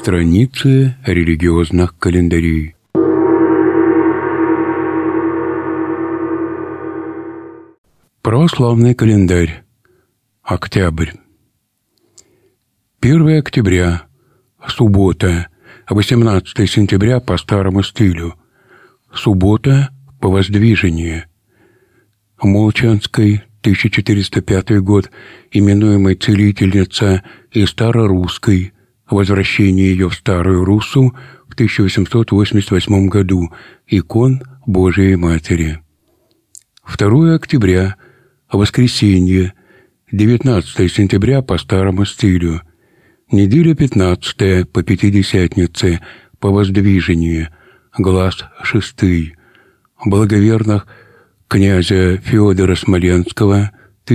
Страницы религиозных календарей. Православный календарь. Октябрь. 1 октября. Суббота. 18 сентября по старому стилю. Суббота по воздвижению. Молчанской, 1405 год, именуемой Целительница, и Старорусской, возвращение ее в Старую Руссу в 1888 году, икон Божией Матери. 2 октября. Воскресенье. 19 сентября по старому стилю. Неделя 15 по Пятидесятнице по воздвижению. Глаз 6. Благоверных князя Феодора Смоленского,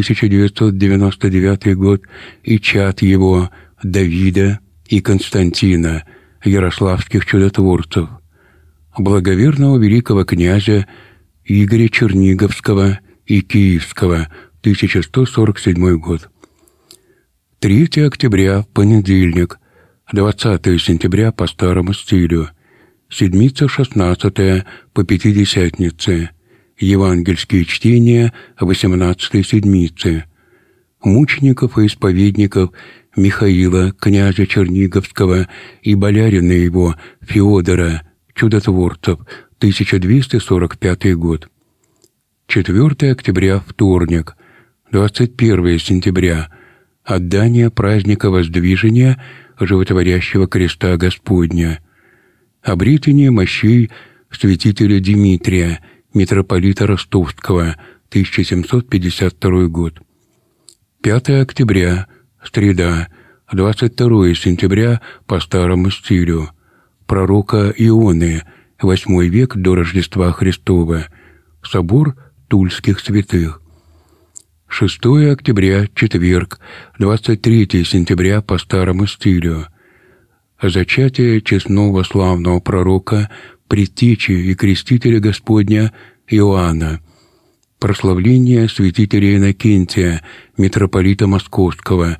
1999 год, и чад его Давида и Константина, ярославских чудотворцев. Благоверного великого князя Игоря Черниговского и Киевского, 1147 год. 3 октября, понедельник, 20 сентября по старому стилю, седмица 16 по Пятидесятнице, евангельские чтения 18 седмицы, мучеников и исповедников Михаила, князя Черниговского, и болярина его Феодора, чудотворцев, 1245 год. 4 октября, вторник, 21 сентября, отдание праздника воздвижения животворящего креста Господня, обретение мощей святителя Дмитрия, митрополита Ростовского, 1752 год. 5 октября, среда, 22 сентября по старому стилю, пророка Ионы, 8 век до Рождества Христова, собор Тульских святых. 6 октября, четверг, 23 сентября по старому стилю, зачатие честного славного пророка, предтечи и крестителя Господня Иоанна, прославление святителя Иннокентия, митрополита Московского,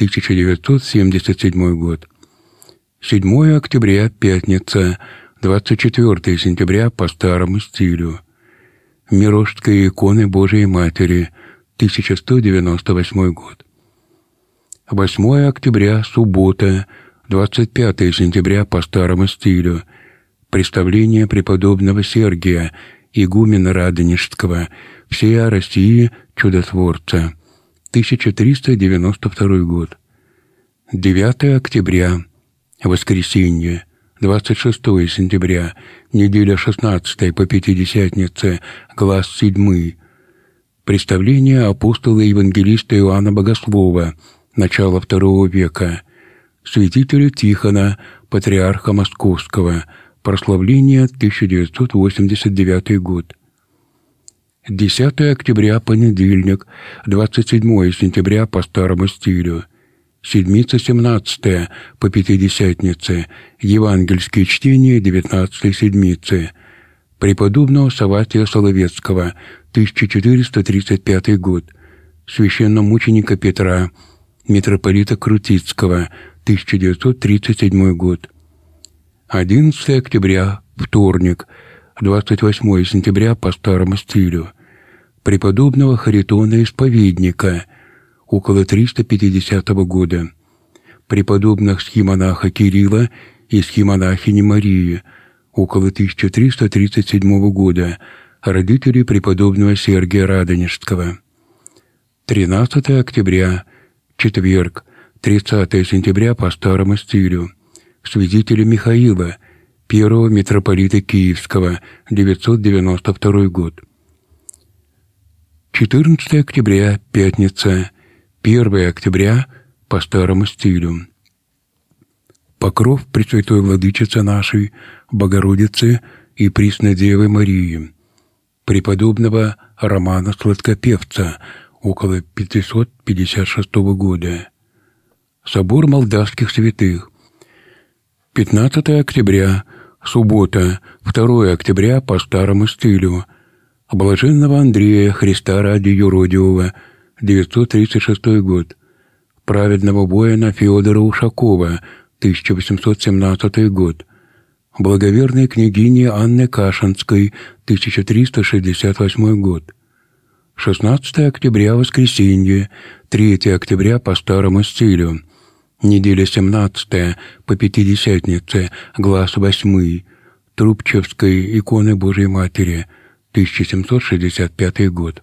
1977 год. 7 октября, пятница, 24 сентября по старому стилю, Мирошские иконы Божией Матери, 1198 год. 8 октября, суббота, 25 сентября по старому стилю, представление преподобного Сергия, игумена Радонежского, всея России чудотворца, 1392 год. 9 октября, воскресенье, 26 сентября, неделя 16 по Пятидесятнице, глаз 7. Представление апостола и евангелиста Иоанна Богослова, начало II века, святителя Тихона, патриарха Московского, прославление 1989 год. 10 октября, понедельник, 27 сентября по старому стилю, седмица 17 по Пятидесятнице, евангельские чтения 19 седмицы, преподобного Савватия Соловецкого, 1435 год, священномученика Петра, митрополита Крутицкого, 1937 год. 11 октября, вторник, 28 сентября по старому стилю, преподобного Харитона Исповедника, около 350 года, преподобных схимонаха Кирилла и схимонахини Марии, около 1337 года, родителей преподобного Сергия Радонежского. 13 октября, четверг, 30 сентября по старому стилю, святителя Михаила, первого митрополита Киевского, 992 год. 14 октября, пятница, 1 октября по старому стилю. Покров Пресвятой Владычицы нашей, Богородицы и Преснодевы Марии, преподобного Романа Сладкопевца, около 556 года. Собор Молдавских святых. 15 октября, суббота, 2 октября по старому стилю, блаженного Андрея Христа ради юродивого, 936 год, праведного воина Феодора Ушакова, 1817 год. Благоверной княгини Анны Кашинской, 1368 год. 16 октября, воскресенье, 3 октября по старому стилю. Неделя 17 по Пятидесятнице, глаз 8, Трубчевской иконы Божией Матери, 1765 год.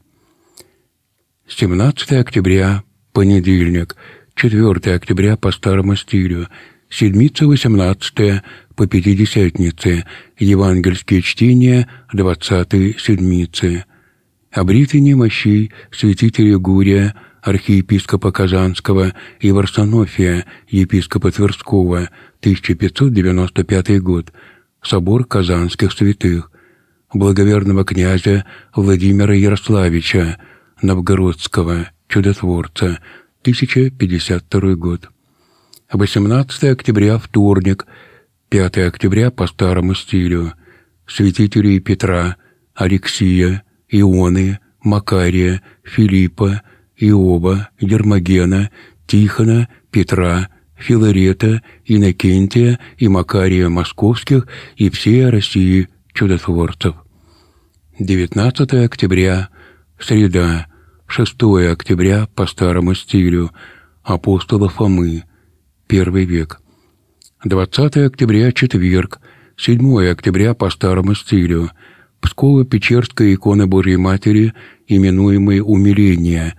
17 октября, понедельник, 4 октября по старому стилю, седмица 18 по Пятидесятнице, евангельские чтения 20-й седмицы. Обретение мощей святителя Гурия, архиепископа Казанского, и Варсонофия, епископа Тверского, 1595 год, собор Казанских святых, благоверного князя Владимира Ярославича, Новгородского, чудотворца, 1052 год. 18 октября, вторник, 5 октября по старому стилю, святителей Петра, Алексия, Ионы, Макария, Филиппа, Иова, Гермогена, Тихона, Петра, Филарета, Иннокентия и Макария Московских и всей России чудотворцев. 19 октября, среда, 6 октября по старому стилю, апостола Фомы, 1 век. 20 октября, четверг, 7 октября по старому стилю, Псково-Печерская икона Божьей Матери, именуемая «Умиление»,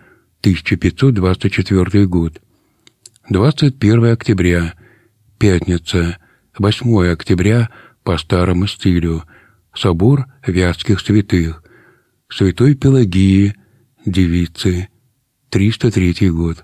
1524 год. 21 октября, пятница, 8 октября по старому стилю, собор Вятских святых, святой Пелагии, девицы, 303 год.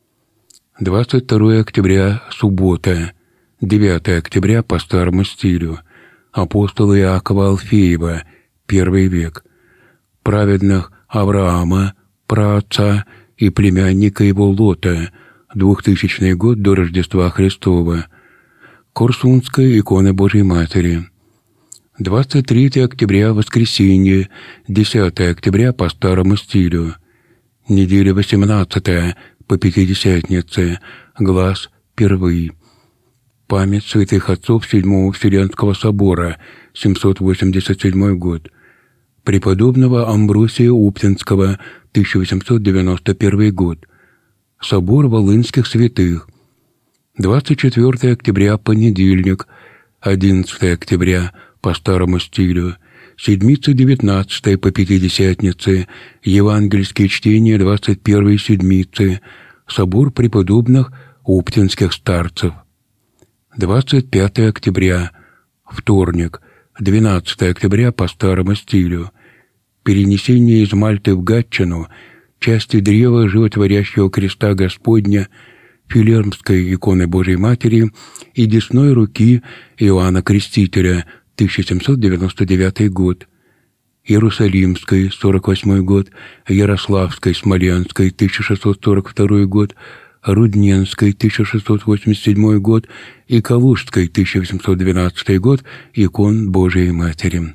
22 октября, суббота, 9 октября по старому стилю, апостола Иакова Алфеева, 1 век, праведных Авраама, праотца и племянника его Лота, 2000 год до Рождества Христова, Корсунская икона Божьей Матери. 23 октября, воскресенье, 10 октября по старому стилю, неделя 18 по Пятидесятнице, глаз 1. Память святых отцов Седьмого Вселенского собора, 787 год. Преподобного Амбросия Уптинского, 1891 год. Собор Волынских святых. 24 октября, понедельник, 11 октября по старому стилю, седмица 19 по Пятидесятнице, евангельские чтения 21 седмицы, собор преподобных Уптинских старцев. 25 октября, вторник, 12 октября по старому стилю, перенесение из Мальты в Гатчину части древа животворящего креста Господня, Филермской иконы Божьей Матери и десной руки Иоанна Крестителя, 1799 год, Иерусалимской, 48 год, Ярославской, Смоленской, 1642 год, Рудненской, 1687 год и Калужской, 1812 год икон Божией Матери.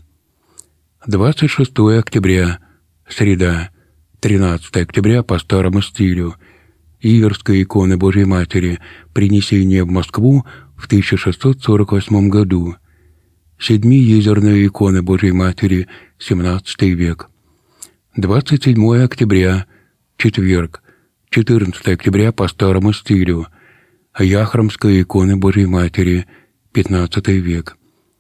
26 октября, среда, 13 октября по старому стилю, Иверская икона Божьей Матери, принесение в Москву в 1648 году, Седмиезерная икона Божьей Матери, 17 век. 27 октября, четверг, 14 октября по старому стилю, Яхромская икона Божьей Матери, 15 век.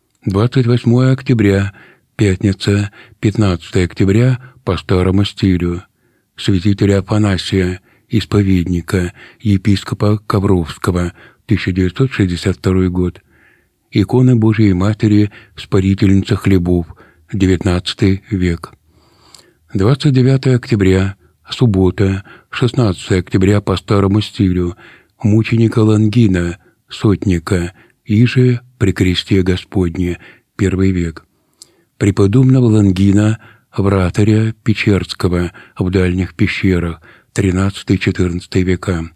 28 октября, пятница, 15 октября по старому стилю, святителя Афанасия, исповедника, епископа Ковровского, 1962 год. Икона Божией Матери, Спарительница хлебов, 19 век. 29 октября, суббота, 16 октября по старому стилю, мученика Лонгина, сотника, иже при кресте Господне, 1 век. Преподобного Лонгина, вратаря Печерского в дальних пещерах, 13-14 века.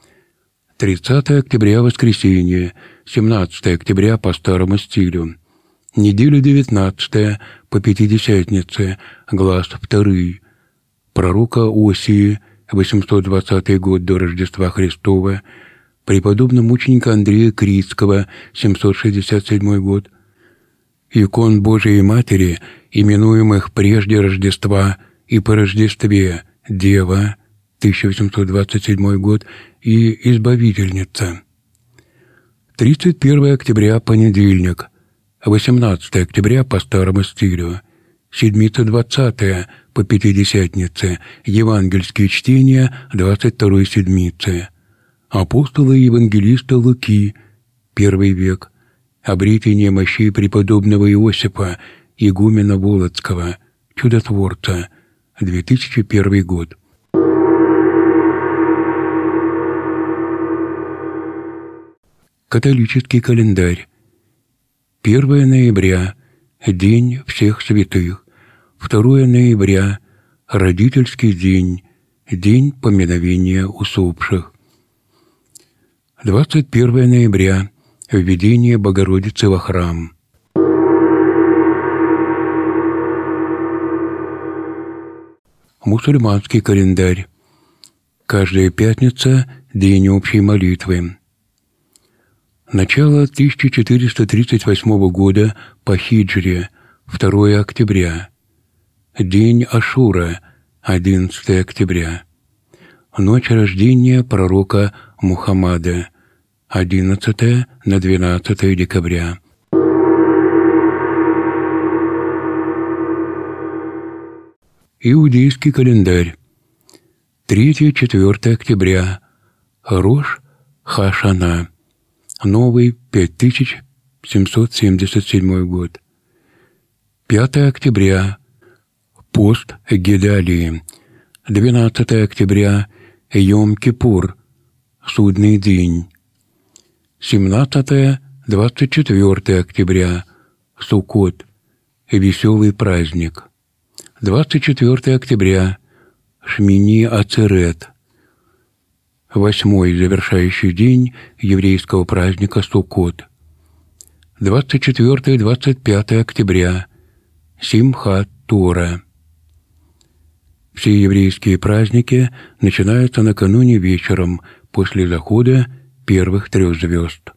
30 октября, воскресенье, 17 октября по старому стилю, неделя 19 по Пятидесятнице, глаз 2, пророка Осии, 820 год до Рождества Христова, преподобного мученика Андрея Критского, 767 год, икон Божией Матери, именуемых прежде Рождества и по Рождестве Дева, 1827 год, и Избавительница. 31 октября – понедельник, 18 октября по старому стилю, седмица 20 по Пятидесятнице, евангельские чтения 22 седмицы, апостола и евангелиста Луки, 1 век, обретение мощей преподобного Иосифа, игумена Володского, чудотворца, 2001 год. Католический календарь. 1 ноября – День всех святых. 2 ноября – Родительский день, День поминовения усопших. 21 ноября – Введение Богородицы во храм. Мусульманский календарь. Каждая пятница – День общей молитвы. Начало 1438 года по хиджре, 2 октября. День Ашура, 11 октября. Ночь рождения пророка Мухаммада, 11 на 12 декабря. Иудейский календарь. 3-4 октября. Рош Хашана. Новый 5777 год. 5 октября. Пост Гедалии. 12 октября. Йом-Кипур. Судный день. 17-24 октября. Суккот. Веселый праздник. 24 октября. Шмини Ацерет. 8-й завершающий день еврейского праздника Суккот. 24-25 октября. Симхат Тора. Все еврейские праздники начинаются накануне вечером после захода первых 3 звезд.